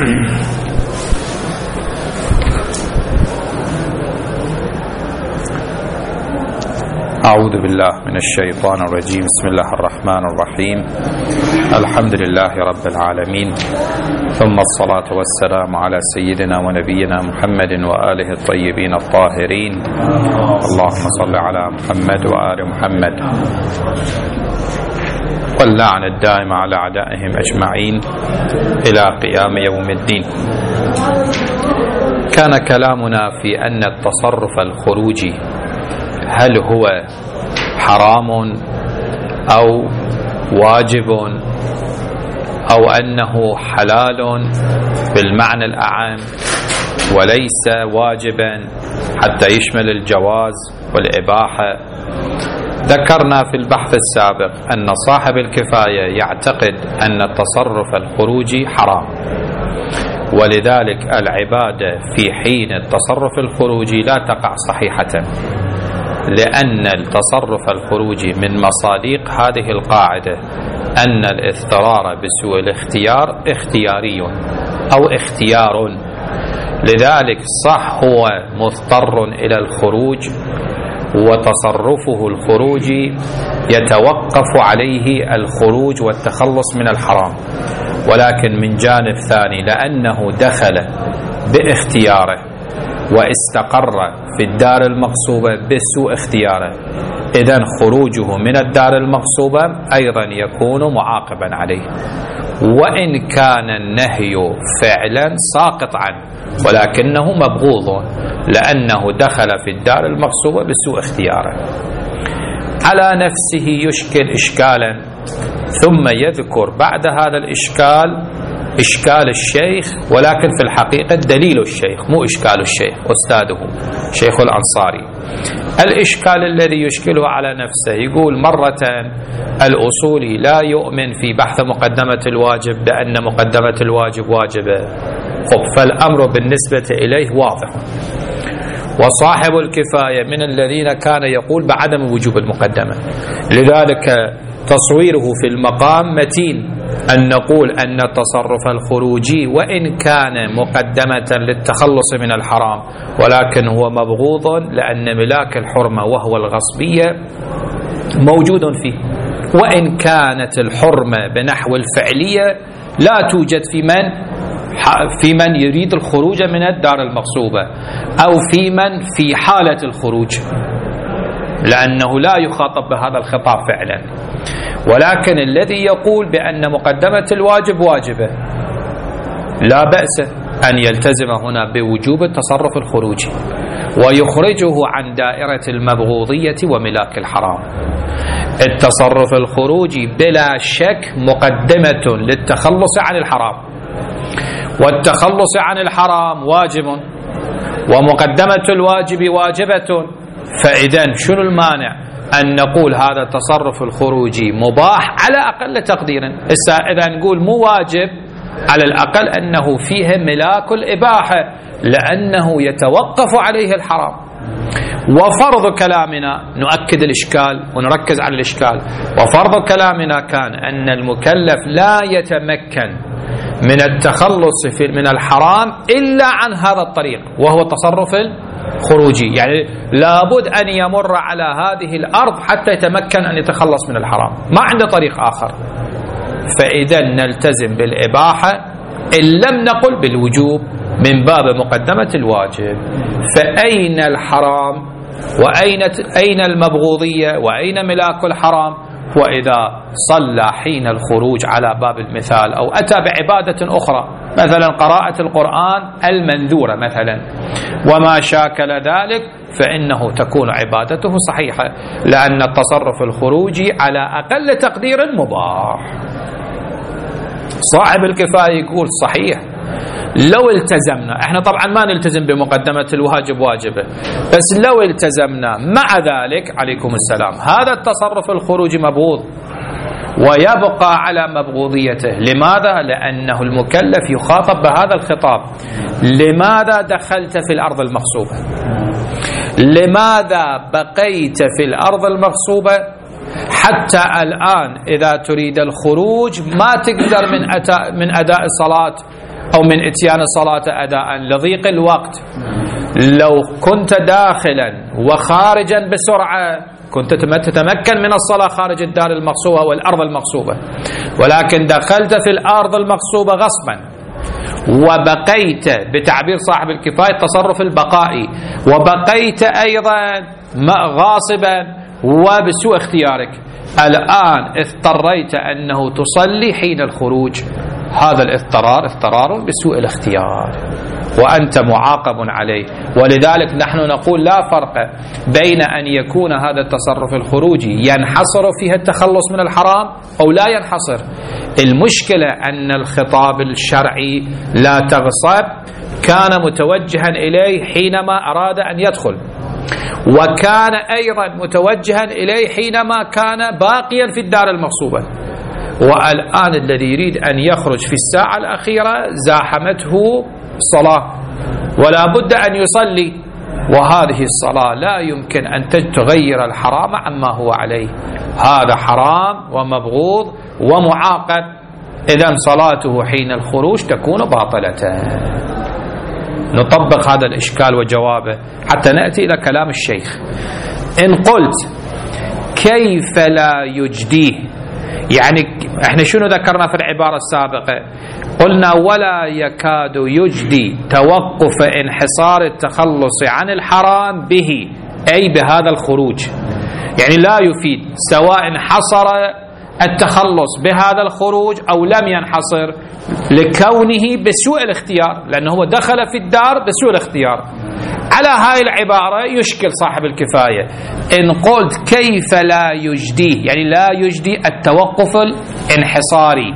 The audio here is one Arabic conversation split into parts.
أعوذ بالله من الشيطان الرجيم. بسم الله الرحمن الرحيم. الحمد لله رب العالمين، ثم الصلاة والسلام على سيدنا ونبينا محمد وآله الطيبين الطاهرين. اللهم صل على محمد وآل محمد، واللعن الدائم على أعدائهم أجمعين إلى قيام يوم الدين. كان كلامنا في أن التصرف الخروجي هل هو حرام أو واجب أو أنه حلال بالمعنى الأعم وليس واجبا حتى يشمل الجواز والإباحة. ذكرنا في البحث السابق أن صاحب الكفاية يعتقد أن التصرف الخروجي حرام، ولذلك العبادة في حين التصرف الخروجي لا تقع صحيحة، لأن التصرف الخروجي من مصادق هذه القاعدة أن الاضطرار بسوء الاختيار اختياري أو اختيار. لذلك صح هو مضطر إلى الخروج، وتصرفه الخروجي يتوقف عليه الخروج والتخلص من الحرام، ولكن من جانب ثاني لأنه دخل باختياره واستقر في الدار المغصوبة بسوء اختياره، إذن خروجه من الدار المغصوبة أيضا يكون معاقبا عليه، وإن كان النهي فعلا ساقط عنه ولكنه مبغوض لأنه دخل في الدار المغصوبة بسوء اختياره. على نفسه يشكل إشكالا، ثم يذكر بعد هذا الإشكال إشكال الشيخ، ولكن في الحقيقة دليل الشيخ مو إشكال الشيخ أستاذه شيخ الأنصاري. الإشكال الذي يشكله على نفسه يقول مرة الأصولي لا يؤمن في بحث مقدمة الواجب لأن مقدمة الواجب واجبة. فالأمر بالنسبة إليه واضح، وصاحب الكفاية من الذين كان يقول بعدم وجوب المقدمة، لذلك تصويره في المقام متين أن نقول أن التصرف الخروجي وإن كان مقدمة للتخلص من الحرام ولكن هو مبغوض لأن ملاك الحرمة وهو الغصبية موجود فيه، وإن كانت الحرمة بنحو الفعلية لا توجد في من يريد الخروج من الدار المغصوبة أو في من في حالة الخروج، لأنه لا يخاطب بهذا الخطاب فعلا. ولكن الذي يقول بأن مقدمة الواجب واجبة لا بأس أن يلتزم هنا بوجوب التصرف الخروجي ويخرجه عن دائرة المبغوضية وملاك الحرام. التصرف الخروجي بلا شك مقدمة للتخلص عن الحرام، والتخلص عن الحرام واجب، ومقدمة الواجب واجبة. فإذن شنو المانع أن نقول هذا التصرف الخروجي مباح على أقل تقدير؟ إذا نقول مو واجب على الأقل أنه فيه ملاك الإباحة لأنه يتوقف عليه الحرام. وفرض كلامنا نؤكد الإشكال ونركز على الإشكال، وفرض كلامنا كان أن المكلف لا يتمكن من التخلص من الحرام إلا عن هذا الطريق وهو التصرف الخروجي، يعني لابد أن يمر على هذه الأرض حتى يتمكن أن يتخلص من الحرام، ما عنده طريق آخر. فإذا نلتزم بالإباحة إن لم نقل بالوجوب من باب مقدمة الواجب. فأين الحرام وأين المبغوضية وأين ملاك الحرام؟ وإذا صلى حين الخروج على باب المثال أو أتى بعبادة أخرى مثلا قراءة القرآن المنذورة مثلا وما شاكل ذلك، فإنه تكون عبادته صحيحة، لأن التصرف الخروجي على أقل تقدير مباح. صاحب الكفاية يقول صحيح لو التزمنا، احنا طبعا ما نلتزم بمقدمة الواجب واجبة، بس لو التزمنا مع ذلك عليكم السلام هذا التصرف الخروجي مبغوض ويبقى على مبغوضيته. لماذا؟ لأنه المكلف يخاطب بهذا الخطاب: لماذا دخلت في الأرض المغصوبة؟ لماذا بقيت في الأرض المغصوبة حتى الآن إذا تريد الخروج ما تقدر من أداء الصلاة أو من إتيان الصلاة أداء لضيق الوقت. لو كنت داخلا وخارجا بسرعة كنت تتمكن من الصلاة خارج الدار المغصوبة والأرض المغصوبة، ولكن دخلت في الأرض المغصوبة غصبا وبقيت بتعبير صاحب الكفاية التصرف البقائي، وبقيت أيضا غاصبا وبسوء اختيارك. الآن اضطريت أنه تصلي حين الخروج، هذا اضطرار بسوء الاختيار وأنت معاقب عليه. ولذلك نحن نقول لا فرق بين أن يكون هذا التصرف الخروجي ينحصر فيه التخلص من الحرام أو لا ينحصر. المشكلة أن الخطاب الشرعي لا تغصب كان متوجها إليه حينما أراد أن يدخل، وكان أيضا متوجها إليه حينما كان باقيا في الدار المغصوبة. والآن الذي يريد أن يخرج في الساعة الأخيرة زاحمته الصلاة ولا بد أن يصلي، وهذه الصلاة لا يمكن أن تغير الحرام عما هو عليه، هذا حرام ومبغوض ومعاقب. إذن صلاته حين الخروج تكون باطلة. نطبق هذا الإشكال وجوابه حتى نأتي إلى كلام الشيخ. إن قلت كيف لا يجديه، يعني احنا شنو ذكرنا في العبارة السابقة؟ قلنا ولا يكاد يجدي توقف انحصار التخلص عن الحرام به، أي بهذا الخروج، يعني لا يفيد سواء انحصر التخلص بهذا الخروج أو لم ينحصر، لكونه بسوء الاختيار، لأنه هو دخل في الدار بسوء الاختيار. على هاي العبارة يشكل صاحب الكفاية. إن قلت كيف لا يجديه، يعني لا يجدي التوقف الانحصاري،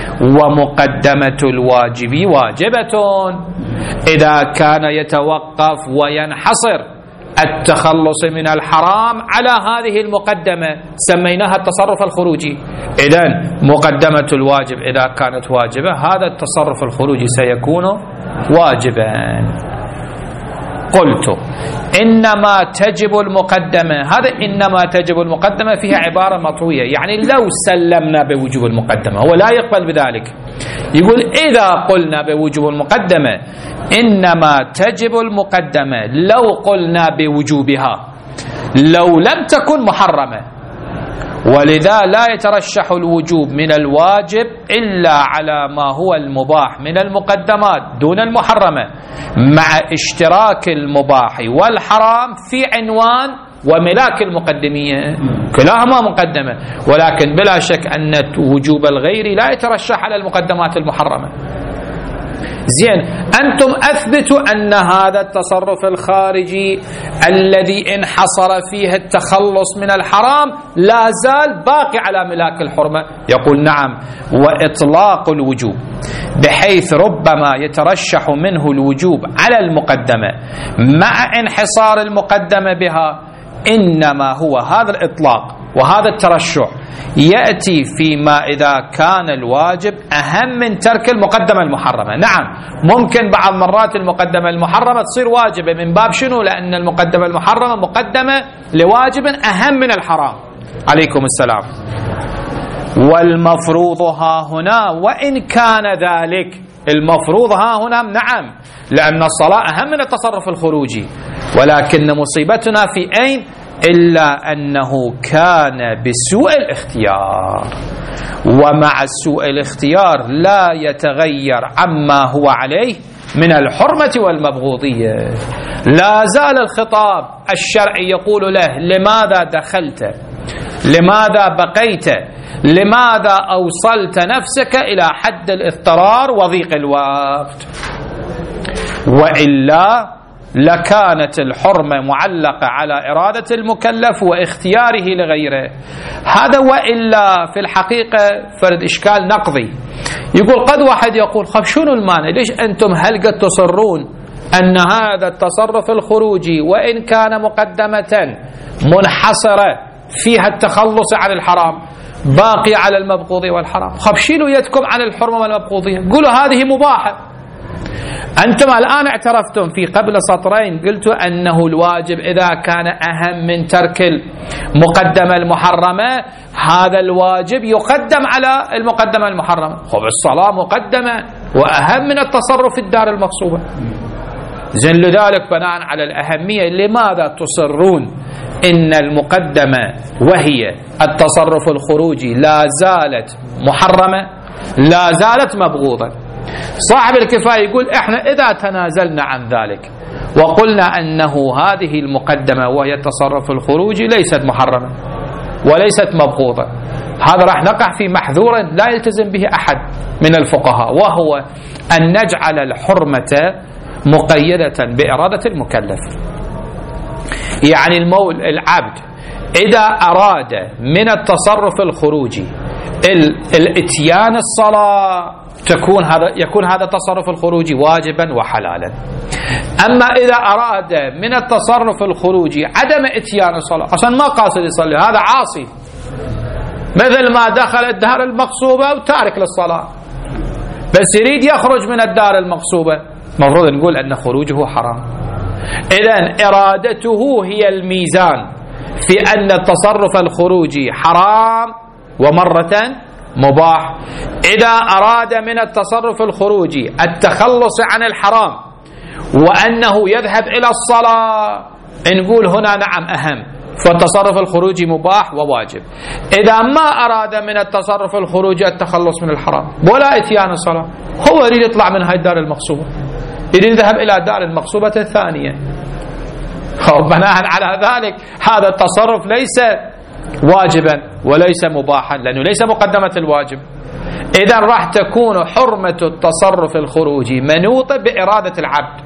ومقدمة الواجب واجبة إذا كان يتوقف وينحصر التخلص من الحرام على هذه المقدمة سميناها التصرف الخروجي. إذن مقدمة الواجب إذا كانت واجبة هذا التصرف الخروجي سيكون واجبا. قلت إنما تجب المقدمة، هذا إنما تجب المقدمة فيها عبارة مطوية، يعني لو سلمنا بوجوب المقدمة هو لا يقبل بذلك. يقول إذا قلنا بوجوب المقدمة إنما تجب المقدمة لو قلنا بوجوبها لو لم تكن محرمة، ولذا لا يترشح الوجوب من الواجب إلا على ما هو المباح من المقدمات دون المحرمة، مع اشتراك المباح والحرام في عنوان وملاك المقدمية، كلاهما مقدمة، ولكن بلا شك أن وجوب الغير لا يترشح على المقدمات المحرمة. زين، أنتم أثبتوا أن هذا التصرف الخارجي الذي انحصر فيه التخلص من الحرام لا زال باقي على ملاك الحرمة. يقول نعم، وإطلاق الوجوب بحيث ربما يترشح منه الوجوب على المقدمة مع انحصار المقدمة بها، إنما هو هذا الإطلاق وهذا الترشح يأتي فيما إذا كان الواجب أهم من ترك المقدمة المحرمة. نعم، ممكن بعض مرات المقدمة المحرمة تصير واجبة من باب شنو؟ لأن المقدمة المحرمة مقدمة لواجب أهم من الحرام. عليكم السلام. والمفروض ها هنا وإن كان ذلك، المفروض ها هنا نعم، لأن الصلاة أهم من التصرف الخروجي، ولكن مصيبتنا في أين؟ إلا أنه كان بسوء الاختيار، ومع سوء الاختيار لا يتغير عما هو عليه من الحرمة والمبغوضية. لا زال الخطاب الشرعي يقول له لماذا دخلت، لماذا بقيت، لماذا أوصلت نفسك إلى حد الاضطرار وضيق الوقت، وإلا لكانت الحرمة معلقة على إرادة المكلف واختياره لغيره. هذا وإلا في الحقيقة فرد إشكال نقضي. يقول قد واحد يقول خب شنو المانع، ليش أنتم هل قد تصرون أن هذا التصرف الخروجي وإن كان مقدمة منحصرة فيها التخلص عن الحرام باقي على المبغوض والحرام، خب شيلوا يدكم عن الحرمة والمبغوضية، قولوا هذه مباحة. أنتم الآن اعترفتم في قبل سطرين قلتوا أنه الواجب إذا كان أهم من ترك المقدمة المحرمة، هذا الواجب يقدم على المقدمة المحرمة. خب الصلاة مقدمة وأهم من التصرف في الدار المغصوبة. زين لذلك بناء على الأهمية لماذا تصرون إن المقدمة وهي التصرف الخروجي لا زالت محرمة، لا زالت مبغوضة؟ صاحب الكفاية يقول احنا إذا تنازلنا عن ذلك وقلنا أنه هذه المقدمة وهي التصرف الخروجي ليست محرمة وليست مبغوضة، هذا راح نقع في محذور لا يلتزم به أحد من الفقهاء، وهو أن نجعل الحرمة مقيدة بإرادة المكلف. يعني العبد إذا أراد من التصرف الخروجي الاتيان الصلاة يكون هذا التصرف الخروجي واجبا وحلالا. أما إذا أراد من التصرف الخروجي عدم اتيان الصلاة، أصلا ما قاصد يصلي، هذا عاصي مثل ما دخل الدار المغصوبة وتارك للصلاة، بس يريد يخرج من الدار المغصوبة، المفروض نقول أن خروجه حرام. إذن إرادته هي الميزان في أن التصرف الخروجي حرام ومرة مباح. إذا أراد من التصرف الخروجي التخلص عن الحرام وأنه يذهب إلى الصلاة، نقول هنا نعم أهم، فالتصرف الخروجي مباح وواجب. إذا ما أراد من التصرف الخروجي التخلص من الحرام ولا إتيان الصلاة، هو يريد يطلع من هاي الدار المغصوبة، يريد يذهب إلى دار المغصوبة الثانية، وبناء على ذلك هذا التصرف ليس واجبا وليس مباحا لأنه ليس مقدمة الواجب. إذن راح تكون حرمة التصرف الخروجي منوطة بإرادة العبد،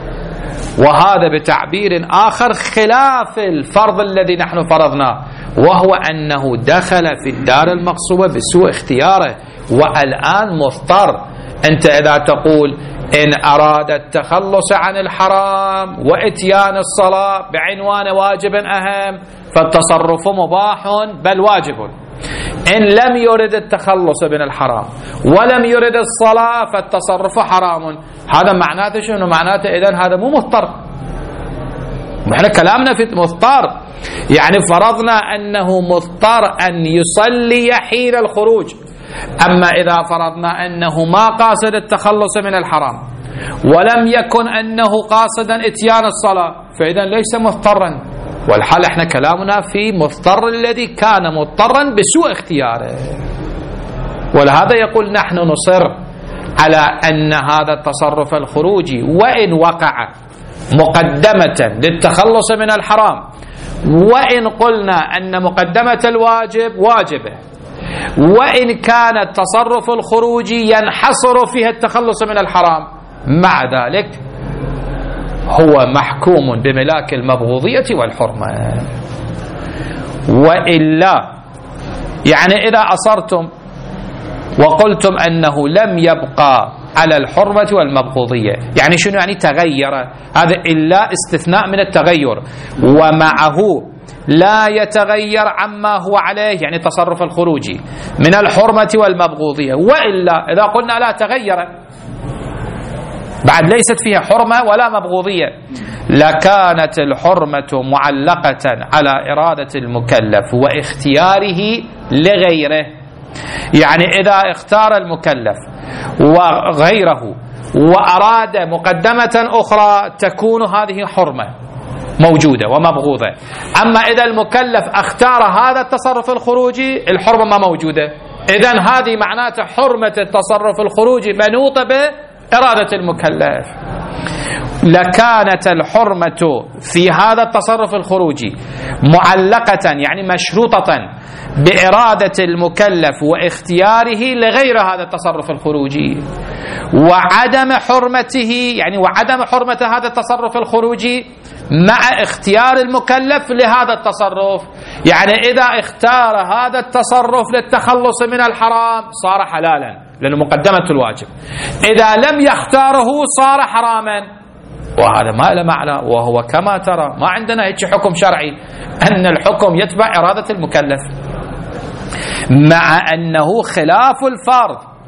وهذا بتعبير آخر خلاف الفرض الذي نحن فرضناه، وهو أنه دخل في الدار المغصوبة بسوء اختياره والآن مضطر. أنت إذا تقول إن أراد التخلص عن الحرام وإتيان الصلاة بعنوان واجب أهم فالتصرف مباح بل واجب. إن لم يرد التخلص من الحرام ولم يرد الصلاة فالتصرف حرام. هذا معناته شنو؟ معناته إذن هذا مو مضطر. احنا كلامنا في مضطر، يعني فرضنا أنه مضطر أن يصلي حين الخروج. أما إذا فرضنا أنه ما قاصد التخلص من الحرام ولم يكن أنه قاصدا إتيان الصلاة فإذا ليس مضطرا. والحال احنا كلامنا في مضطر الذي كان مضطرا بسوء اختياره. ولهذا يقول نحن نصر على أن هذا التصرف الخروجي وإن وقع مقدمة للتخلص من الحرام، وإن قلنا أن مقدمة الواجب واجبة، وإن كان التصرف الخروجي ينحصر فيها التخلص من الحرام، مع ذلك هو محكوم بملاك المبغوضية والحرمة. وإلا يعني إذا أصرتم وقلتم أنه لم يبقى على الحرمة والمبغوضية، يعني شنو؟ يعني تغير، هذا إلا استثناء من التغير، ومعه لا يتغير عما هو عليه، يعني تصرف الخروجي من الحرمة والمبغوضية. وإلا إذا قلنا لا تغير بعد ليست فيها حرمة ولا مبغوضية، لكانت الحرمة معلقة على إرادة المكلف واختياره لغيره. يعني إذا اختار المكلف وغيره وأراد مقدمة أخرى تكون هذه حرمة موجودة ومبغوضة. أما إذا المكلف اختار هذا التصرف الخروجي الحرمة ما موجودة. إذن هذه معناته حرمة التصرف الخروجي منوطة بإرادة المكلف. لكانت الحرمة في هذا التصرف الخروجي معلقة يعني مشروطة بإرادة المكلف واختياره لغير هذا التصرف الخروجي، وعدم حرمته يعني وعدم حرمة هذا التصرف الخروجي مع اختيار المكلف لهذا التصرف. يعني إذا اختار هذا التصرف للتخلص من الحرام صار حلالا لأنه مقدمة الواجب، إذا لم يختاره صار حراما. وهذا ما له معنى، وهو كما ترى ما عندنا هيك حكم شرعي أن الحكم يتبع إرادة المكلف، مع أنه خلاف الفرض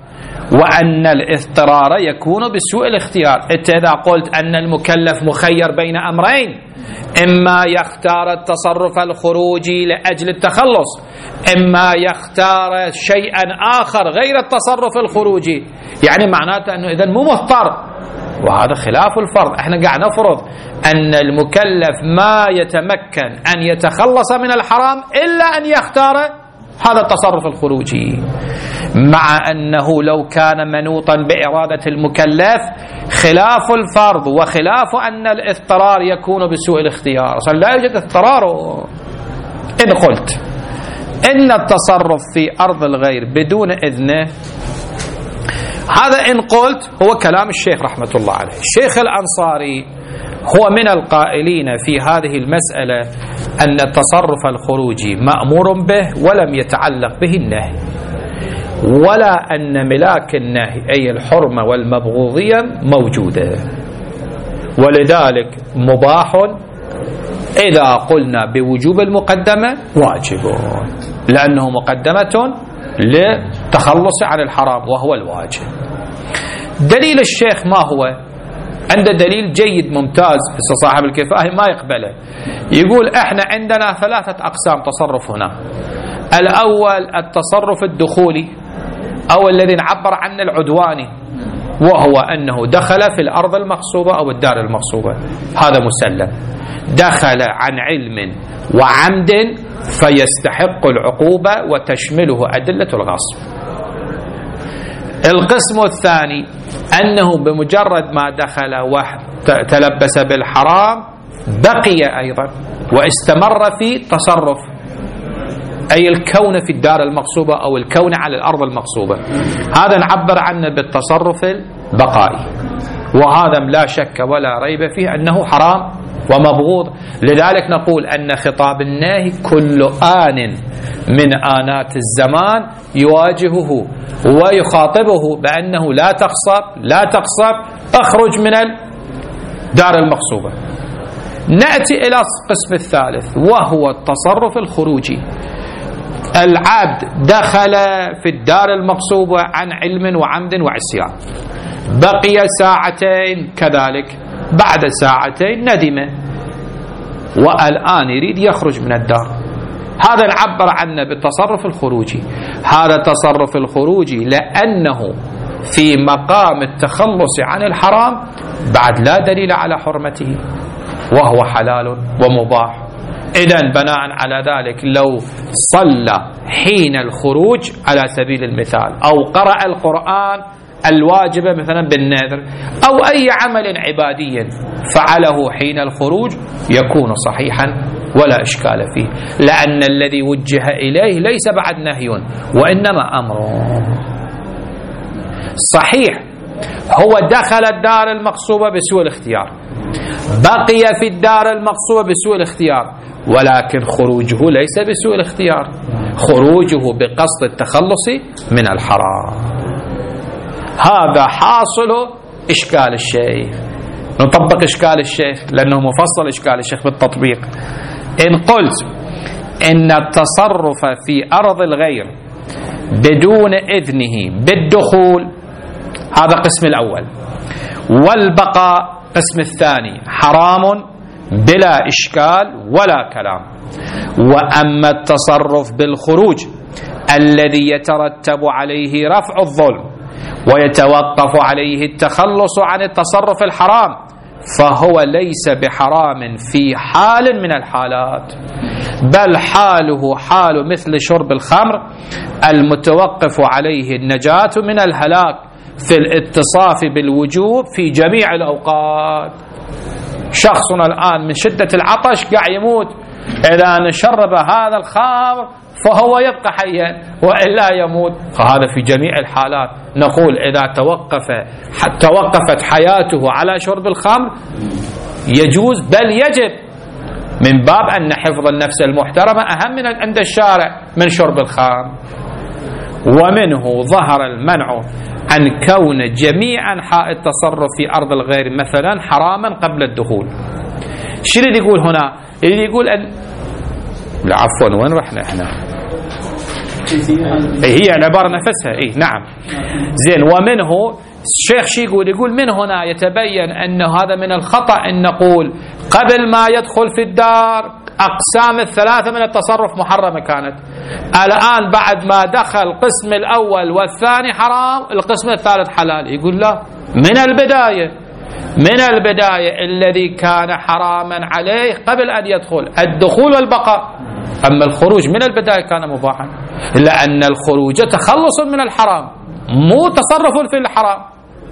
وأن الاضطرار يكون بسوء الاختيار. أنت إذا قلت أن المكلف مخير بين أمرين، إما يختار التصرف الخروجي لأجل التخلص، إما يختار شيئا آخر غير التصرف الخروجي، يعني معناته أنه إذن مو مضطر، وهذا خلاف الفرض. احنا قاعد نفرض أن المكلف ما يتمكن أن يتخلص من الحرام إلا أن يختار هذا التصرف الخروجي، مع أنه لو كان منوطا بإرادة المكلف خلاف الفرض وخلاف أن الاضطرار يكون بسوء الاختيار. أصلا لا يوجد اضطرار. إن قلت إن التصرف في أرض الغير بدون إذنه، هذا إن قلت هو كلام الشيخ رحمة الله عليه. الشيخ الأنصاري هو من القائلين في هذه المسألة أن التصرف الخروجي مأمور به ولم يتعلق به النهي، ولا أن ملاك النهي أي الحرمة والمبغوضية موجودة، ولذلك مباح إذا قلنا بوجوب المقدمة واجب، لأنه مقدمة للتخلص عن الحرام وهو الواجب. دليل الشيخ ما هو؟ عنده دليل جيد ممتاز، صاحب الكفاية ما يقبله. يقول احنا عندنا 3 أقسام تصرف هنا. الأول التصرف الدخولي أو الذي نعبر عنه العدواني، وهو أنه دخل في الأرض المغصوبة أو الدار المغصوبة، هذا مسلم، دخل عن علم وعمد فيستحق العقوبة وتشمله أدلة الغصب. القسم الثاني أنه بمجرد ما دخل وتلبس بالحرام بقي أيضا واستمر في تصرف، أي الكون في الدار المغصوبة أو الكون على الأرض المغصوبة، هذا نعبر عنه بالتصرف البقائي، وهذا لا شك ولا ريب فيه أنه حرام ومبغوض. لذلك نقول أن خطاب النهي كل آن من آنات الزمان يواجهه ويخاطبه بأنه لا تغصب، اخرج من الدار المغصوبة. نأتي إلى القسم الثالث وهو التصرف الخروجي. العبد دخل في الدار المغصوبة عن علم وعمد وعصيان، بقي ساعتين كذلك، بعد ساعتين ندم والآن يريد يخرج من الدار، هذا نعبر عنه بالتصرف الخروجي. هذا التصرف الخروجي لأنه في مقام التخلص عن الحرام بعد لا دليل على حرمته وهو حلال ومباح. إذن بناء على ذلك لو صلى حين الخروج على سبيل المثال، أو قرأ القرآن الواجبة مثلا بالنذر، أو أي عمل عبادي فعله حين الخروج يكون صحيحا ولا إشكال فيه، لأن الذي وجه إليه ليس بعد نهي وإنما أمر. صحيح هو دخل الدار المغصوبة بسوء الاختيار، بقي في الدار المغصوبة بسوء الاختيار، ولكن خروجه ليس بسوء الاختيار، خروجه بقصد التخلص من الحرام. هذا حاصل إشكال الشيخ. نطبق إشكال الشيخ لأنه مفصل إشكال الشيخ بالتطبيق. إن قلت إن التصرف في أرض الغير بدون إذنه بالدخول هذا قسم الأول، والبقاء قسم الثاني حرام بلا إشكال ولا كلام. وأما التصرف بالخروج الذي يترتب عليه رفع الظلم ويتوقف عليه التخلص عن التصرف الحرام فهو ليس بحرام في حال من الحالات، بل حاله حال مثل شرب الخمر المتوقف عليه النجاة من الهلاك في الاتصاف بالوجوب في جميع الأوقات. شخصنا الآن من شدة العطش قاعد يموت، إذا نشرب هذا الخمر فهو يبقى حيا وإلا يموت، فهذا في جميع الحالات. نقول إذا توقفت حياته على شرب الخمر يجوز بل يجب، من باب أن حفظ النفس المحترمة أهم من عند الشارع من شرب الخمر. ومنه ظهر المنع عن كون جميع أنحاء التصرف في أرض الغير مثلا حراما قبل الدخول. شو اللي يقول هنا؟ اللي يقول أن لا عفوا وين رحنا احنا؟ هي العبارة نفسها نعم. زين. ومنه الشيخ شي يقول من هنا يتبين أن هذا من الخطأ أن نقول قبل ما يدخل في الدار أقسام الثلاثة من التصرف محرمة كانت، الآن بعد ما دخل القسم الأول والثاني حرام، القسم الثالث حلال. يقول لا، من البداية الذي كان حراما عليه قبل أن يدخل الدخول والبقاء، أما الخروج من البداية كان مباحا، لأن الخروج تخلص من الحرام مو تصرف في الحرام.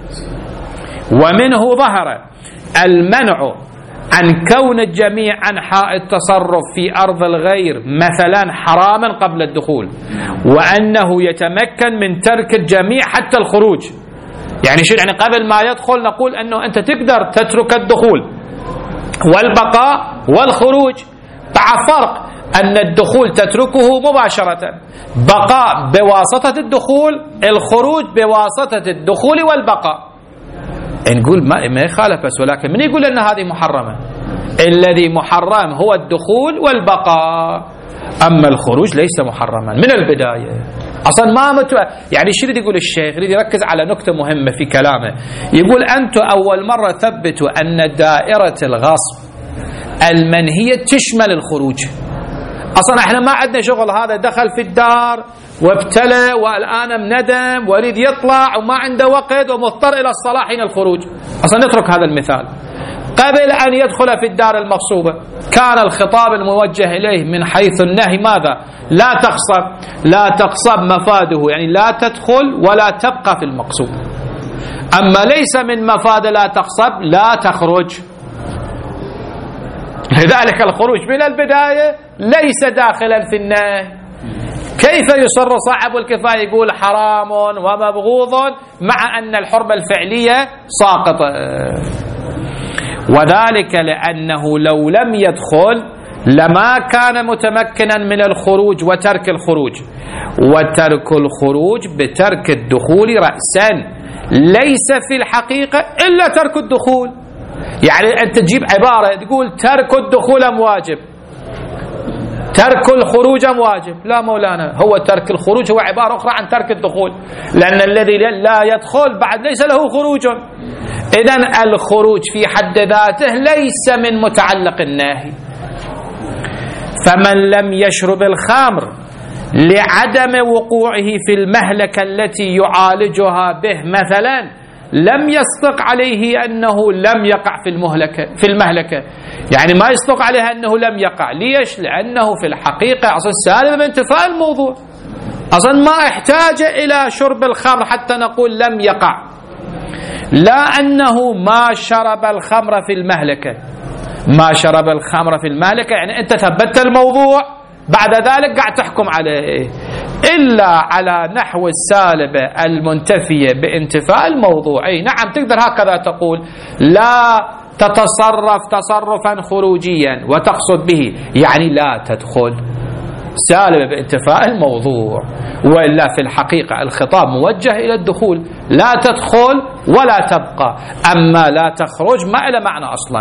ومنه ظهر المنع عن كون جميع أنحاء التصرف في أرض الغير مثلا حراما قبل الدخول، وأنه يتمكن من ترك الجميع حتى الخروج. يعني شو يعني؟ قبل ما يدخل نقول أنه أنت تقدر تترك الدخول والبقاء والخروج، مع فرق أن الدخول تتركه مباشرة، بقاء بواسطة الدخول، الخروج بواسطة الدخول والبقاء. نقول ما يخالف، بس ولكن من يقول أن هذه محرمة؟ الذي محرم هو الدخول والبقاء، أما الخروج ليس محرما من البداية أصلا. ما يعني شو يريد يقول الشيخ؟ يريد يركز على نقطة مهمة في كلامه. يقول أنتم أول مرة ثبتوا أن دائرة الغصب المنهية تشمل الخروج. أصلا احنا ما عندنا شغل، هذا دخل في الدار وابتلى والآن مندم ويريد يطلع وما عنده وقت ومضطر إلى الصلاة حين الخروج. أصلا نترك هذا المثال. قبل أن يدخل في الدار المغصوبة كان الخطاب الموجه إليه من حيث النهي ماذا؟ لا تقصب مفاده، يعني لا تدخل ولا تبقى في المقصود. أما ليس من مفاد لا تقصب لا تخرج، لذلك الخروج من البداية ليس داخلا في النهي. كيف يصر صاحب الكفاية يقول حرام ومبغوض مع أن الحرمة الفعلية ساقطة؟ وذلك لأنه لو لم يدخل لما كان متمكنا من الخروج وترك الخروج، وترك الخروج بترك الدخول رأسا ليس في الحقيقة إلا ترك الدخول. يعني أنت تجيب عبارة تقول ترك الدخول أم واجب، ترك الخروج أم واجب؟ لا مولانا، هو ترك الخروج هو عبارة أخرى عن ترك الدخول، لأن الذي لا يدخل بعد ليس له خروج. إذن الخروج في حد ذاته ليس من متعلق الناهي. فمن لم يشرب الخمر لعدم وقوعه في المهلكة التي يعالجها به مثلا لم يصدق عليه أنه لم يقع في المهلكة، يعني ما يصدق عليها أنه لم يقع. ليش؟ لأنه في الحقيقة أصلا سالم من انتفاء الموضوع، أصلا ما احتاج إلى شرب الخمر حتى نقول لم يقع. لا أنه ما شرب الخمر في المهلكة، ما شرب الخمر في المهلكة يعني أنت ثبتت الموضوع بعد ذلك قاعد تحكم عليه، إلا على نحو السالبة المنتفية بانتفاء الموضوع. نعم تقدر هكذا تقول لا تتصرف تصرفا خروجيا وتقصد به يعني لا تدخل، سالبة بانتفاء الموضوع، وإلا في الحقيقة الخطاب موجه إلى الدخول، لا تدخل ولا تبقى، أما لا تخرج ما إلى معنى أصلا.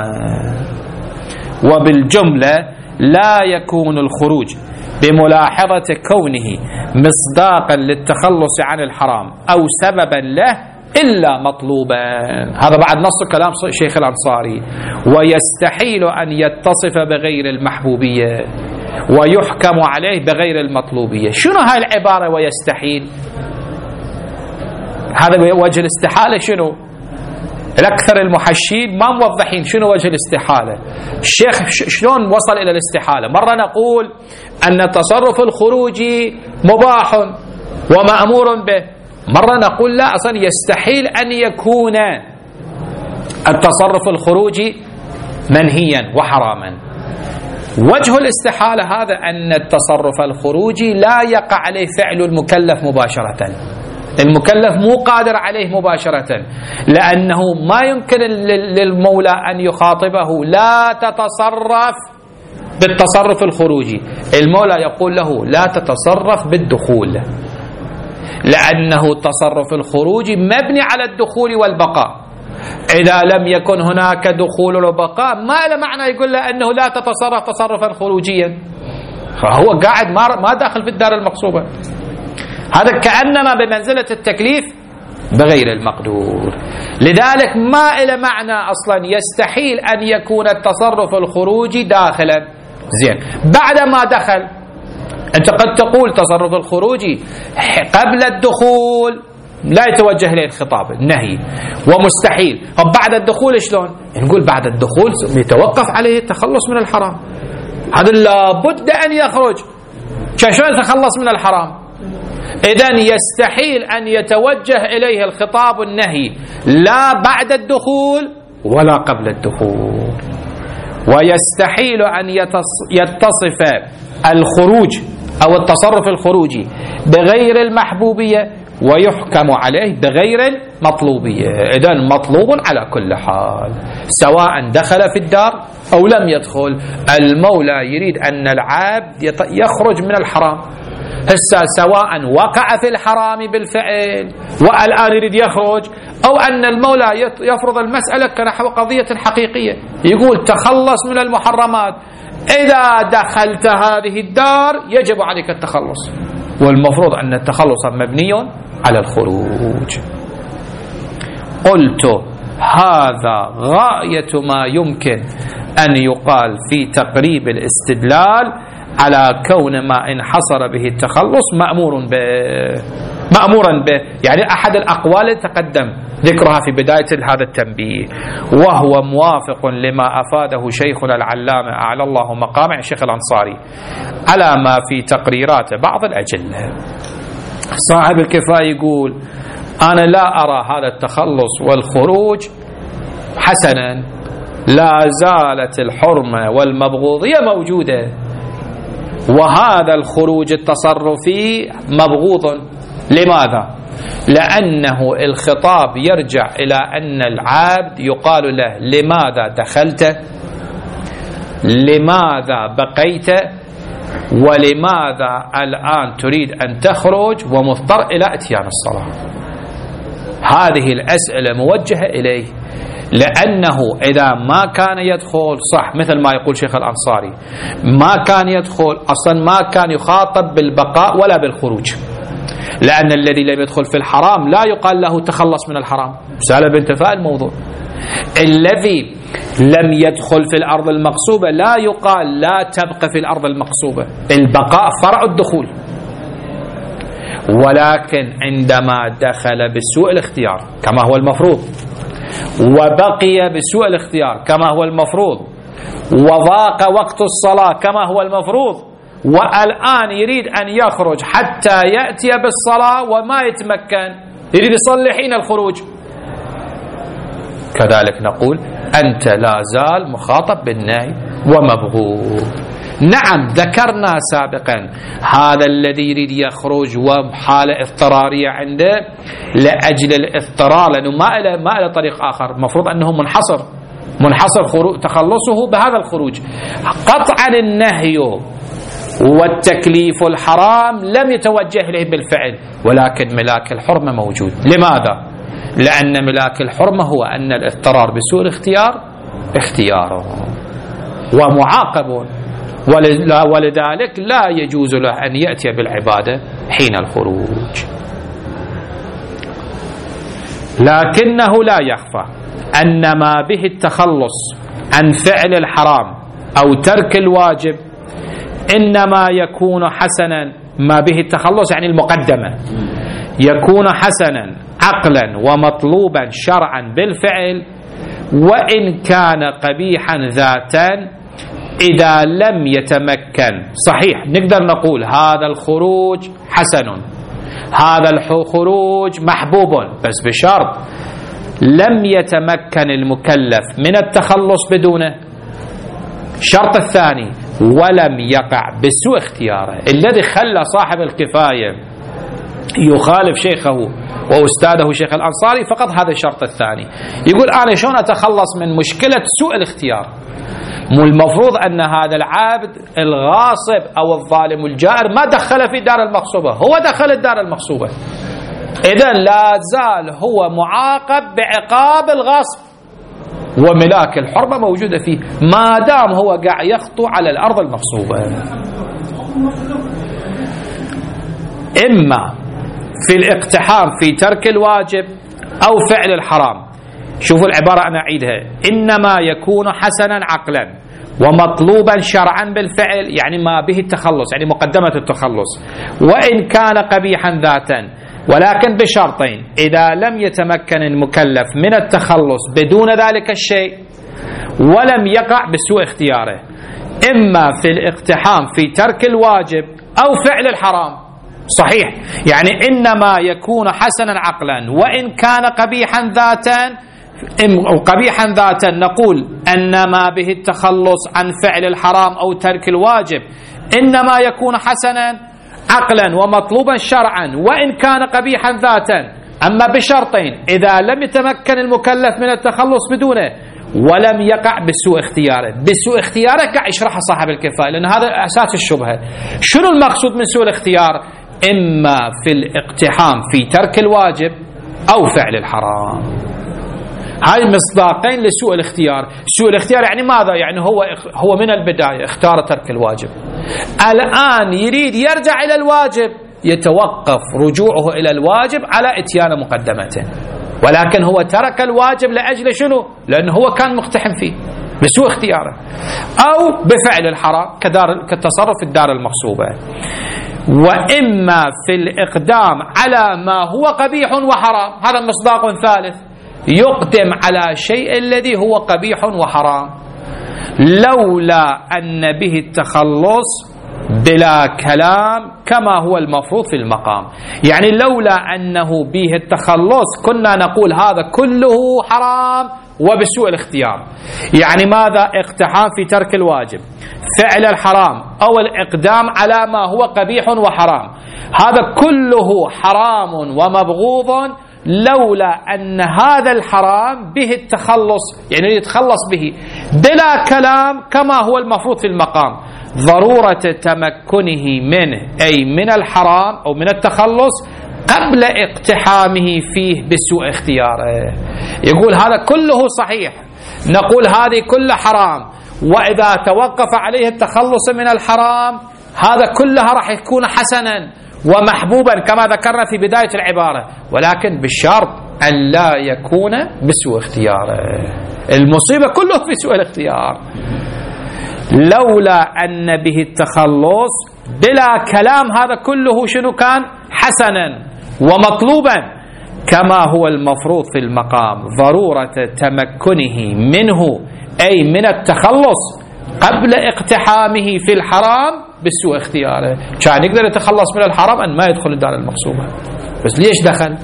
وبالجملة لا يكون الخروج بملاحظة كونه مصداقا للتخلص عن الحرام أو سببا له إلا مطلوبا. هذا بعد نص كلام شيخ الأنصاري. ويستحيل أن يتصف بغير المحبوبية ويحكم عليه بغير المطلوبية. شنو هاي العبارة ويستحيل؟ هذا وجه الاستحالة شنو؟ الأكثر المحشين ما موضحين شنو وجه الاستحالة. الشيخ شلون وصل إلى الاستحالة؟ مرة نقول أن التصرف الخروجي مباح ومأمور به، مرة نقول لا أصلا يستحيل أن يكون التصرف الخروجي منهيا وحراما. وجه الاستحالة هذا أن التصرف الخروجي لا يقع عليه فعل المكلف مباشرة، المكلف مو قادر عليه مباشرة، لأنه ما يمكن للمولى أن يخاطبه لا تتصرف بالتصرف الخروجي. المولى يقول له لا تتصرف بالدخول، لأنه التصرف الخروجي مبني على الدخول والبقاء. إذا لم يكن هناك دخول وبقاء ما له معنى يقول له أنه لا تتصرف تصرفا خروجيا، فهو قاعد ما داخل في الدار المقصوبة. هذا كأنما بمنزلة التكليف بغير المقدور. لذلك ما إلى معنى أصلا، يستحيل أن يكون التصرف الخروجي داخلا. زين، بعد ما دخل أنت قد تقول تصرف الخروجي قبل الدخول لا يتوجه إليه الخطاب النهي ومستحيل. طب بعد الدخول شلون؟ نقول بعد الدخول يتوقف عليه التخلص من الحرام، هذا لابد أن يخرج. شلون يتخلص من الحرام؟ إذن يستحيل أن يتوجه إليه الخطاب النهي لا بعد الدخول ولا قبل الدخول. ويستحيل أن يتصف الخروج أو التصرف الخروجي بغير المحبوبية ويحكم عليه بغير المطلوبية. إذن مطلوب على كل حال، سواء دخل في الدار أو لم يدخل. المولى يريد أن العبد يخرج من الحرام، هسه سواء وقع في الحرام بالفعل والآن يريد يخرج، أو أن المولى يفرض المسألة كنحو قضية حقيقية، يقول تخلص من المحرمات، إذا دخلت هذه الدار يجب عليك التخلص، والمفروض أن التخلص مبني على الخروج. قلت هذا غاية ما يمكن أن يقال في تقريب الاستدلال على كون ما انحصر به التخلص مأمورا به، يعني أحد الأقوال التي تقدم ذكرها في بداية هذا التنبيه، وهو موافق لما أفاده شيخنا العلامة أعلى الله مقامه الشيخ الأنصاري على ما في تقريرات بعض الأجلة. صاحب الكفاية يقول أنا لا أرى هذا التخلص والخروج حسنا، لا زالت الحرمة والمبغوضية موجودة، وهذا الخروج التصرفي مبغوض. لماذا؟ لأنه الخطاب يرجع إلى أن العبد يقال له لماذا دخلت، لماذا بقيت، ولماذا الآن تريد أن تخرج ومضطر إلى اتيان الصلاة. هذه الأسئلة موجهة إليه، لأنه إذا ما كان يدخل صح مثل ما يقول شيخ الأنصاري، ما كان يدخل أصلا، ما كان يخاطب بالبقاء ولا بالخروج، لأن الذي لم يدخل في الحرام لا يقال له تخلص من الحرام، سأل بانتفاء الموضوع. الذي لم يدخل في الأرض المقصوبة لا يقال لا تبقى في الأرض المقصوبة، البقاء فرع الدخول. ولكن عندما دخل بسوء الاختيار كما هو المفروض، وبقي بسوء الاختيار كما هو المفروض، وضاق وقت الصلاة كما هو المفروض، والآن يريد أن يخرج حتى يأتي بالصلاة وما يتمكن، يريد يصلي حين الخروج، كذلك نقول أنت لا زال مخاطب بالنهي ومبغوض. نعم ذكرنا سابقا هذا الذي يريد يخرج وحالة اضطرارية عنده لأجل الاضطرار، لأنه ما إلى طريق آخر، المفروض أنه منحصر تخلصه بهذا الخروج. قطعا النهي والتكليف الحرام لم يتوجه إليه بالفعل، ولكن ملاك الحرمة موجود. لماذا؟ لأن ملاك الحرمة هو أن الاضطرار بسوء الاختيار اختياره ومعاقب، ولذلك لا يجوز له أن يأتي بالعبادة حين الخروج. لكنه لا يخفى أن ما به التخلص عن فعل الحرام أو ترك الواجب إنما يكون حسنا، ما به التخلص يعني المقدمة، يكون حسنا عقلا ومطلوبا شرعا بالفعل، وإن كان قبيحا ذاتا إذا لم يتمكن. صحيح نقدر نقول هذا الخروج حسن، هذا الخروج محبوب، بس بشرط لم يتمكن المكلف من التخلص بدونه. الشرط الثاني ولم يقع بسوء اختياره. الذي خلى صاحب الكفاية يخالف شيخه وأستاذه شيخ الأنصاري فقط هذا الشرط الثاني، يقول أنا شلون أتخلص من مشكلة سوء الاختيار؟ المفروض أن هذا العابد الغاصب أو الظالم الجائر ما دخل في دار المغصوبة، هو دخل الدار المغصوبة، إذن لا زال هو معاقب بعقاب الغاصب، وملاك الحرمة موجودة فيه ما دام هو قاعد يخطو على الأرض المغصوبة. إما أن يكون الخروج حسنا، هذا الخروج محبوب، بس بشرط لم يتمكن المكلف من التخلص بدونه. الشرط الثاني ولم يقع بسوء اختياره. الذي خلى صاحب الكفاية يخالف شيخه وأستاذه شيخ الأنصاري فقط هذا الشرط الثاني، يقول أنا شلون أتخلص من مشكلة سوء الاختيار؟ المفروض أن هذا العابد الغاصب أو الظالم الجائر ما دخل في دار المغصوبة، إذن لا زال هو معاقب بعقاب الغاصب، وملاك الحرمة موجودة فيه ما دام هو قاعد يخطو على الأرض المغصوبة. في الاقتحام في ترك الواجب أو فعل الحرام. شوفوا العبارة أنا أعيدها: إنما يكون حسنا عقلا ومطلوبا شرعا بالفعل، يعني ما به التخلص، يعني مقدمة التخلص، وإن كان قبيحا ذاتا، ولكن بشرطين: إذا لم يتمكن المكلف من التخلص بدون ذلك الشيء، ولم يقع بسوء اختياره، إما في الاقتحام في ترك الواجب أو فعل الحرام. صحيح، يعني إنما يكون حسنا عقلا وإن كان قبيحا ذاتا، أو قبيحا ذاتا نقول أنما به التخلص عن فعل الحرام أو ترك الواجب إنما يكون حسنا عقلا ومطلوبا شرعا وإن كان قبيحا ذاتا، أما بشرطين: إذا لم يتمكن المكلف من التخلص بدونه، ولم يقع بسوء اختياره. بسوء اختياره قاعد يشرحها صاحب الكفاية، لأن هذا أساس الشبهة. شنو المقصود من سوء الاختيار؟ إما في الاقتحام في ترك الواجب أو فعل الحرام. هاي مصداقين لسوء الاختيار. سوء الاختيار يعني ماذا؟ يعني هو من البداية اختار ترك الواجب، الآن يريد يرجع إلى الواجب، يتوقف رجوعه إلى الواجب على إتيان مقدمته، ولكن هو ترك الواجب لأجل شنو؟ لأنه هو كان مقتحم فيه بسوء اختياره، أو بفعل الحرام كالتصرف في الدار المغصوبة. وإما في الإقدام على ما هو قبيح وحرام، هذا مصداق ثالث: يقدم على شيء الذي هو قبيح وحرام لولا أن به التخلص بلا كلام كما هو المفروض في المقام. يعني لولا أنه به التخلص كنا نقول هذا كله حرام وبسوء الاختيار. يعني ماذا؟ اقتحام في ترك الواجب، فعل الحرام، أو الإقدام على ما هو قبيح وحرام، هذا كله حرام ومبغوض لولا أن هذا الحرام به التخلص، يعني يتخلص به بلا كلام كما هو المفروض في المقام، ضرورة تمكنه منه أي من الحرام أو من التخلص قبل اقتحامه فيه بسوء اختياره. يقول هذا كله صحيح، نقول هذه كل حرام، وإذا توقف عليه التخلص من الحرام هذا كلها راح يكون حسنا ومحبوبا كما ذكرنا في بداية العبارة، ولكن بالشرط أن لا يكون بسوء اختياره. المصيبة كله في سوء الاختيار. لولا أن به التخلص بلا كلام هذا كله شنو كان؟ حسنا ومطلوبا كما هو المفروض في المقام، ضرورة تمكنه منه أي من التخلص قبل اقتحامه في الحرام بسوء اختياره. كان يقدر يتخلص من الحرام أن ما يدخل الدار المغصوبة، بس ليش دخل؟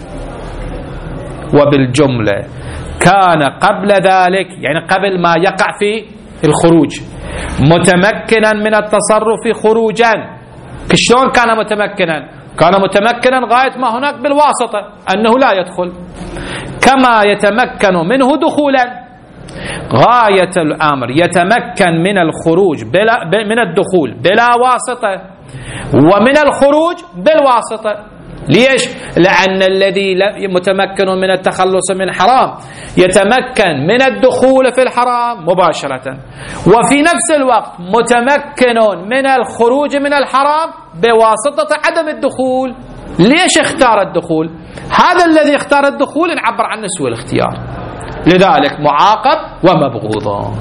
وبالجملة كان قبل ذلك، يعني قبل ما يقع في الخروج، متمكنا من التصرف خروجا. شلون كان متمكنا؟ كان متمكنا غاية ما هناك بالواسطة أنه لا يدخل، كما يتمكن منه دخولا. غاية الأمر يتمكن من الخروج من الدخول بلا واسطة، ومن الخروج بالواسطة. ليش؟ لأن الذي متمكن من التخلص من حرام يتمكن من الدخول في الحرام مباشرة، وفي نفس الوقت متمكن من الخروج من الحرام بواسطة عدم الدخول. ليش اختار الدخول؟ هذا الذي اختار الدخول نعبر عنه سوء الاختيار، لذلك معاقب ومبغوض.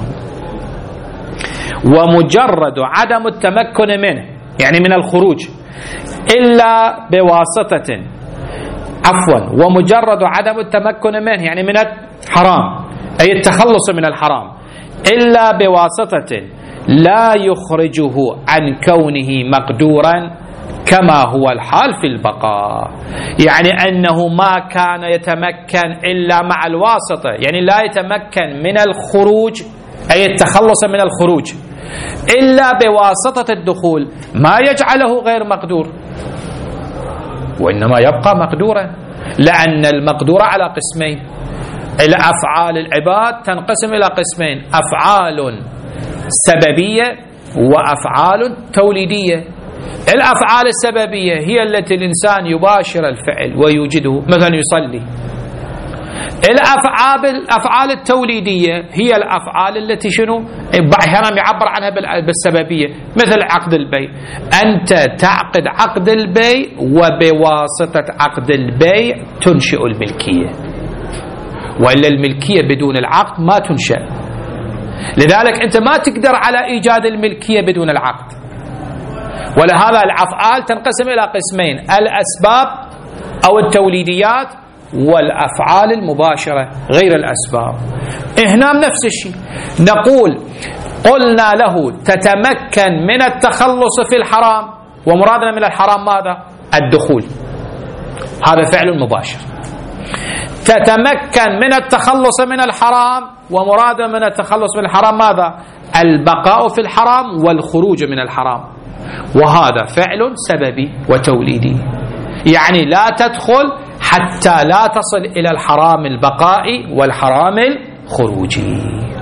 ومجرد عدم التمكن منه، يعني من الخروج، إلا بواسطة، ومجرد عدم التمكن منه يعني من الحرام أي التخلص من الحرام، إلا بواسطة لا يخرجه عن كونه مقدورا كما هو الحال في البقاء. يعني أنه ما كان يتمكن إلا مع الواسطة، يعني لا يتمكن من الخروج أي التخلص من الخروج إلا بواسطة الدخول، ما يجعله غير مقدور، وإنما يبقى مقدورا، لأن المقدور على قسمين. الأفعال العباد تنقسم إلى قسمين: أفعال سببية وأفعال توليدية. الأفعال السببية هي التي الإنسان يباشر الفعل ويوجده، مثلا يصلي، الأفعال التوليدية هي الأفعال التي شنو أحيانا يعبر عنها بالسببية، مثل عقد البيع. أنت تعقد عقد البيع وبواسطة عقد البيع تنشئ الملكية، وإلا الملكية بدون العقد ما تنشأ. لذلك أنت ما تقدر على إيجاد الملكية بدون العقد. ولهذا الأفعال تنقسم إلى قسمين: الأسباب أو التوليديات، والأفعال المباشرة غير الأسباب. هنا نفس الشيء، نقول قلنا له تتمكن من التخلص في الحرام، ومرادنا من الحرام ماذا؟ الدخول، هذا فعل مباشر. تتمكن من التخلص من الحرام، ومرادنا من التخلص من الحرام ماذا؟ البقاء في الحرام والخروج من الحرام، وهذا فعل سببي وتوليدي، يعني لا تدخل حتى لا تصل إلى الحرام البقائي والحرام الخروجي.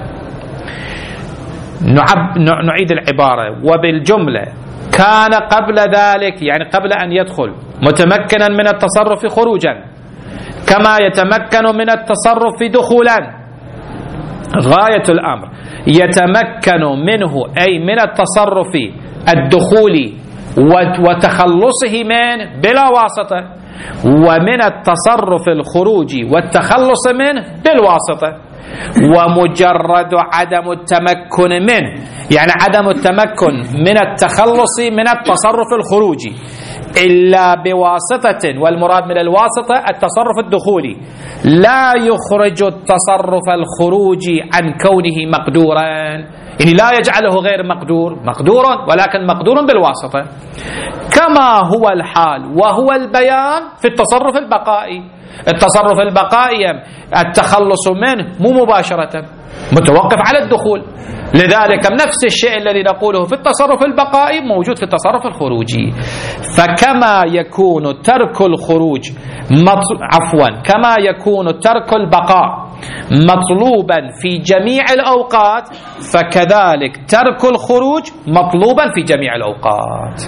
نعيد العبارة: وبالجملة كان قبل ذلك، يعني قبل أن يدخل، متمكنا من التصرف خروجا كما يتمكن من التصرف دخولا. غاية الأمر يتمكن منه، أي من التصرف الدخولي وتخلصه منه بلا واسطة، ومن التصرف الخروجي والتخلص منه بالواسطة. ومجرد عدم التمكن منه، يعني عدم التمكن من التخلص من التصرف الخروجي إلا بواسطة، والمراد من الواسطة التصرف الدخولي، لا يخرج التصرف الخروجي عن كونه مقدورا، يعني لا يجعله غير مقدور ولكن مقدور بالواسطة، كما هو الحال وهو البيان في التصرف البقائي. التصرف البقائي التخلص منه مو مباشرة، متوقف على الدخول. لذلك نفس الشيء الذي نقوله في التصرف البقائي موجود في التصرف الخروجي. فكما يكون ترك الخروج كما يكون ترك البقاء مطلوبا في جميع الأوقات، فكذلك ترك الخروج مطلوبا في جميع الأوقات،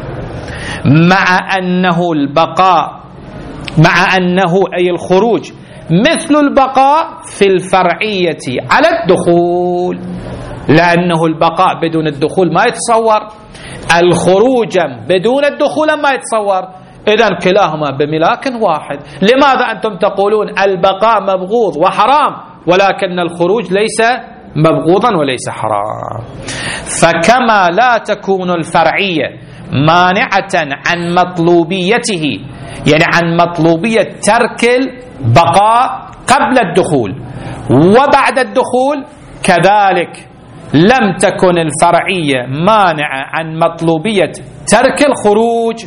مع أنه أي الخروج مثل البقاء في الفرعية على الدخول، لأنه البقاء بدون الدخول ما يتصور، الخروج بدون الدخول ما يتصور، إذن كلاهما بملاك واحد. لماذا أنتم تقولون البقاء مبغوض وحرام ولكن الخروج ليس مبغوضا وليس حرام؟ فكما لا تكون الفرعية مانعة عن مطلوبيته، يعني عن مطلوبية ترك البقاء قبل الدخول وبعد الدخول، كذلك لم تكن الفرعية مانعة عن مطلوبية ترك الخروج،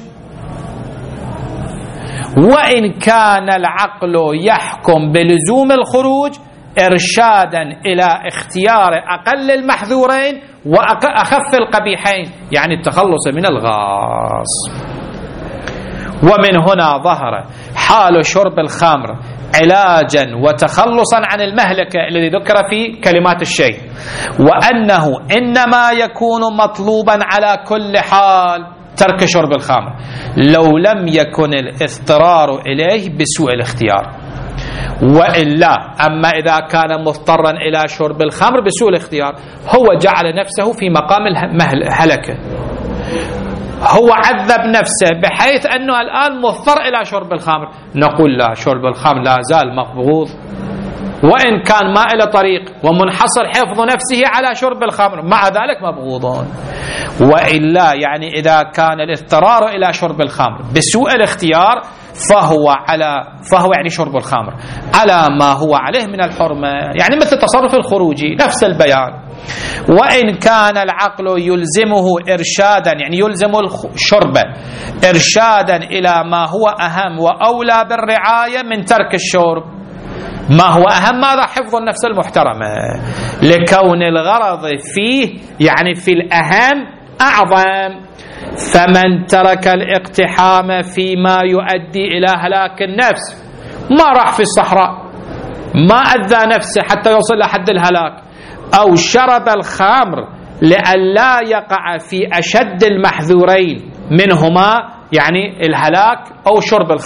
وإن كان العقل يحكم بلزوم الخروج إرشادا إلى اختيار أقل المحذورين وأخف القبيحين، يعني التخلص من الغاص. ومن هنا ظهر حال شرب الخمر علاجا وتخلصا عن المهلكة الذي ذكر في كلمات الشيخ، وأنه إنما يكون مطلوبا على كل حال ترك شرب الخمر لو لم يكن الاضطرار إليه بسوء الاختيار، وإلا أما إذا كان مضطرا إلى شرب الخمر بسوء الاختيار هو جعل نفسه في مقام الهلكة، هو عذب نفسه بحيث أنه الآن مضطر إلى شرب الخمر. نقول لا، شرب الخمر لا زال مبغوض، وإن كان ما إلى طريق ومنحصر حفظ نفسه على شرب الخمر مع ذلك مبغوضون. وإلا يعني إذا كان الاضطرار إلى شرب الخمر بسوء الاختيار فهو يعني شرب الخمر على ما هو عليه من الحرمة، يعني مثل التصرف الخروجي نفس البيان. وإن كان العقل يلزمه إرشادا، يعني يلزم الشرب إرشادا إلى ما هو أهم وأولى بالرعاية من ترك الشرب. ما هو أهم؟ ماذا؟ حفظ النفس المحترمة، لكون الغرض فيه يعني في الأهم أعظم. فمن ترك الاقتحام فيما يؤدي إلى هلاك النفس، ما راح في الصحراء ما أذى نفسه حتى يوصل لحد الهلاك، أو شرب الخمر لئلا يقع في أشد المحذورين منهما يعني الهلاك أو شرب الخمر،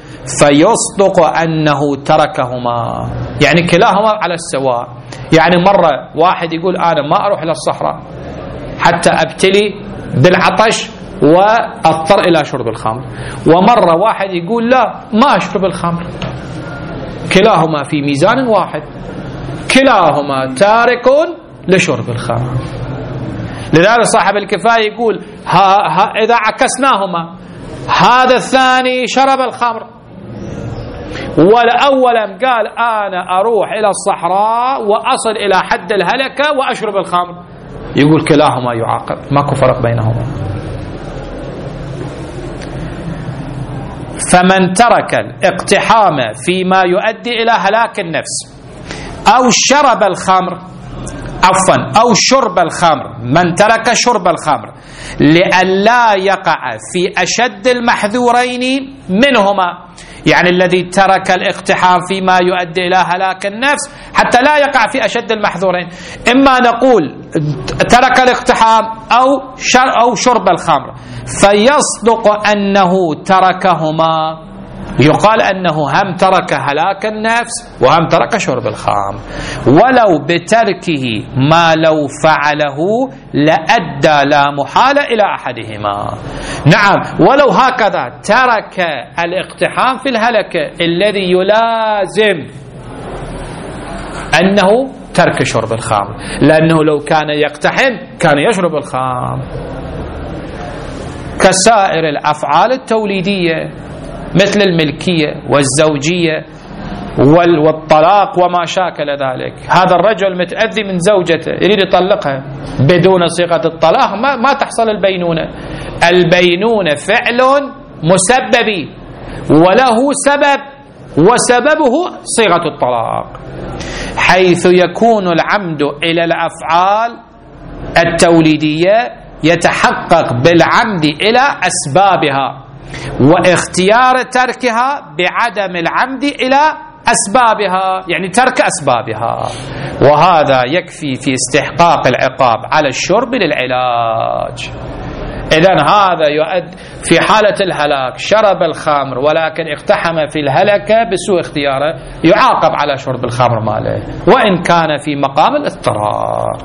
فيصدق أنه تركهما، يعني كلاهما على السواء. يعني مرة واحد يقول أنا ما أروح إلى الصحراء حتى أبتلي بالعطش وأضطر إلى شرب الخمر، ومرة واحد يقول لا ما أشرب الخمر. كلاهما في ميزان واحد، كلاهما تارك لشرب الخمر. لذلك صاحب الكفاية يقول إذا عكسناهما، هذا الثاني شرب الخمر والأول قال أنا أروح إلى الصحراء وأصل إلى حد الهلكة وأشرب الخمر، يقول كلاهما يعاقب، ماكو فرق بينهما. فمن ترك الاقتحام فيما يؤدي إلى هلاك النفس أو شرب الخمر أو شرب الخمر، من ترك شرب الخمر لئلا يقع في أشد المحذورين منهما، يعني الذي ترك الاقتحام فيما يؤدي إلى هلاك النفس حتى لا يقع في أشد المحذورين، إما نقول ترك الاقتحام أو شرب الخمر فيصدق أنه تركهما، يقال أنه هم ترك هلاك النفس وهم ترك شرب الخمر، ولو بتركه ما لو فعله لأدى لا محالة إلى أحدهما. نعم، ولو هكذا ترك الاقتحام في الهلكة الذي يلازم أنه ترك شرب الخمر، لأنه لو كان يقتحم كان يشرب الخمر. كسائر الأفعال التوليدية مثل الملكية والزوجية والطلاق وما شاكل ذلك. هذا الرجل متأذي من زوجته يريد يطلقها بدون صيغة الطلاق، ما تحصل البينونة. البينونة فعل مسبب وله سبب، وسببه صيغة الطلاق، حيث يكون العمد إلى الأفعال التوليدية يتحقق بالعمد إلى أسبابها، واختيار تركها بعدم العمد إلى أسبابها، يعني ترك أسبابها، وهذا يكفي في استحقاق العقاب على الشرب للعلاج. إذن هذا يؤد في حالة الهلاك شرب الخمر ولكن اقتحم في الهلكة بسوء اختياره، يعاقب على شرب الخمر ماله، وإن كان في مقام الاضطرار،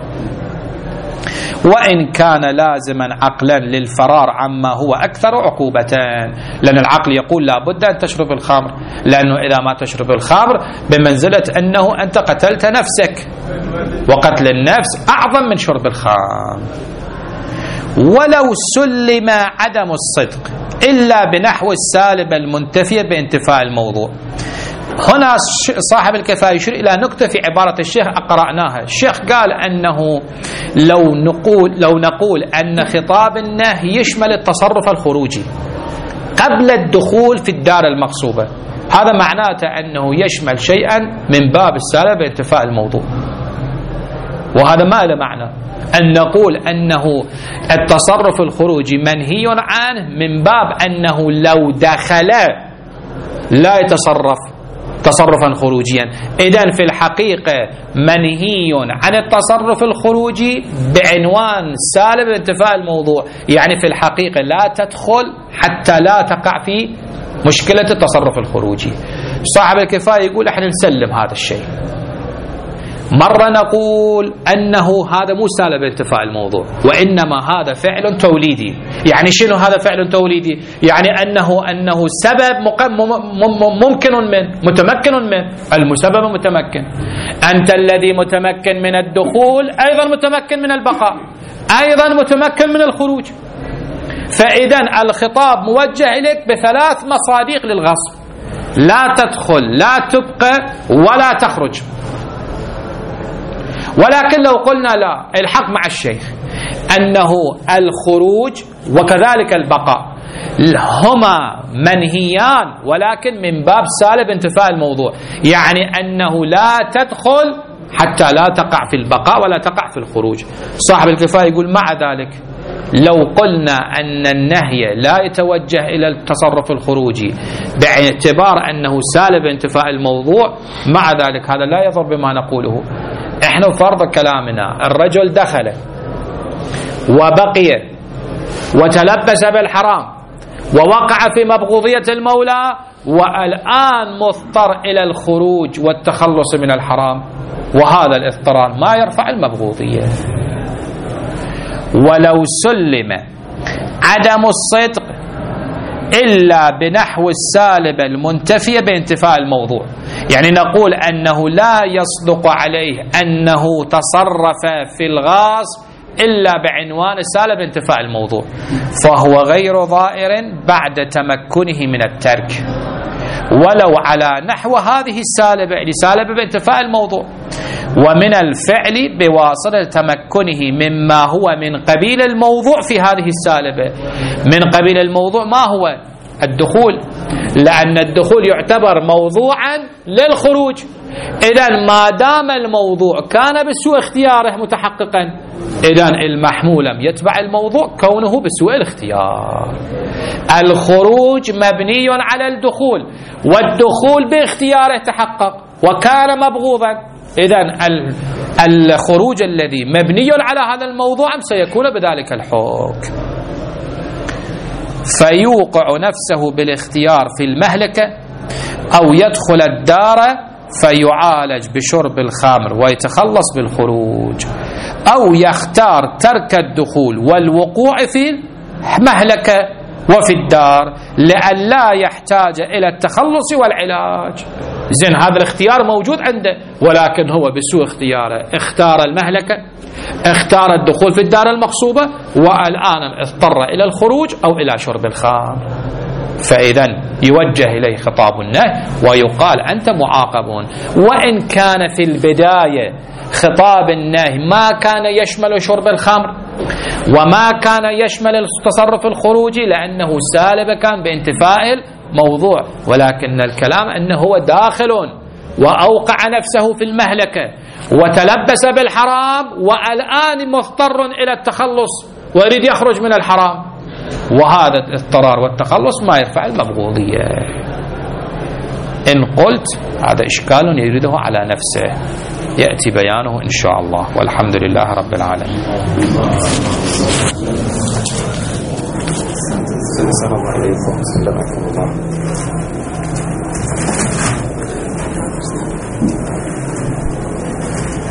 وإن كان لازما عقلا للفرار عما هو أكثر عقوبة، لأن العقل يقول لا بد أن تشرب الخمر، لأنه إذا ما تشرب الخمر بمنزلة أنه أنت قتلت نفسك، وقتل النفس أعظم من شرب الخمر. ولو سلم عدم الصدق إلا بنحو السالب المنتفية بانتفاء الموضوع. هنا صاحب الكفاية يشير إلى نقطة في عبارة الشيخ قرأناها. الشيخ قال أنه لو نقول أن خطاب النهي يشمل التصرف الخروجي قبل الدخول في الدار المغصوبة، هذا معناته أنه يشمل شيئا من باب السالب بانتفاء الموضوع، وهذا ما له معنى أن نقول أنه التصرف الخروجي منهي عنه من باب أنه لو دخل لا يتصرف تصرفا خروجيا. إذن في الحقيقة منهي عن التصرف الخروجي بعنوان سالب انتفاء الموضوع، يعني في الحقيقة لا تدخل حتى لا تقع في مشكلة التصرف الخروجي. صاحب الكفاية يقول احنا نسلم هذا الشيء، مرة نقول أنه هذا مو سالب انتفاء الموضوع، وإنما هذا فعل توليدي. يعني شنو هذا فعل توليدي؟ يعني أنه سبب ممكن منه، متمكن منه، المسبب متمكن. أنت الذي متمكن من الدخول أيضا متمكن من البقاء، أيضا متمكن من الخروج. فإذا الخطاب موجه إليك بثلاث مصادق للغصب: لا تدخل، لا تبقى، ولا تخرج. ولكن لو قلنا لا، الحق مع الشيخ أنه الخروج وكذلك البقاء هما منهيان، ولكن من باب سالب انتفاء الموضوع، يعني أنه لا تدخل حتى لا تقع في البقاء ولا تقع في الخروج. صاحب الكفاية يقول مع ذلك لو قلنا أن النهي لا يتوجه إلى التصرف الخروجي باعتبار أنه سالب انتفاء الموضوع، مع ذلك هذا لا يضر بما نقوله. احنا فرض كلامنا الرجل دخل وبقي وتلبس بالحرام ووقع في مبغوضية المولى والآن مضطر إلى الخروج والتخلص من الحرام، وهذا الاضطرار ما يرفع المبغوضية. ولو سلم عدم الصدق إلا بنحو السالبة المنتفية بانتفاء الموضوع، يعني نقول أنه لا يصدق عليه أنه تصرف في الغاصب إلا بعنوان السالب انتفاء الموضوع، فهو غير ضائر بعد تمكنه من الترك ولو على نحو هذه السالبة، يعني سالبة بانتفاء الموضوع، ومن الفعل بواسطة تمكنه مما هو من قبيل الموضوع في هذه السالبة. من قبيل الموضوع ما هو؟ الدخول، لأن الدخول يعتبر موضوعا للخروج. إذن ما دام الموضوع كان بسوء اختياره متحققا، إذن المحمول لم يتبع الموضوع كونه بسوء الاختيار. الخروج مبني على الدخول، والدخول باختياره تحقق وكان مبغوضا، إذن الخروج الذي مبني على هذا الموضوع سيكون بذلك الحكم. فيوقع نفسه بالاختيار في المهلكة أو يدخل الدار فيعالج بشرب الخمر ويتخلص بالخروج، أو يختار ترك الدخول والوقوع في المهلكة وفي الدار لئلا يحتاج إلى التخلص والعلاج. زين، هذا الاختيار موجود عنده، ولكن هو بسوء اختياره اختار المهلكة، اختار الدخول في الدار المغصوبة، والآن اضطر إلى الخروج أو إلى شرب الخمر، فإذا يوجه إليه خطاب النهي ويقال أنت معاقب. وإن كان في البداية خطاب النهي ما كان يشمل شرب الخمر وما كان يشمل التصرف الخروجي لأنه سالب كان بانتفاء الموضوع، ولكن الكلام أنه هو داخل وأوقع نفسه في المهلكة وتلبس بالحرام والآن مضطر إلى التخلص ويريد يخرج من الحرام، وهذا الاضطرار والتخلص ما يرفع المبغوضية. إن قلت هذا إشكال يريده على نفسه يأتي بيانه إن شاء الله، والحمد لله رب العالمين. السلام عليكم ورحمة الله.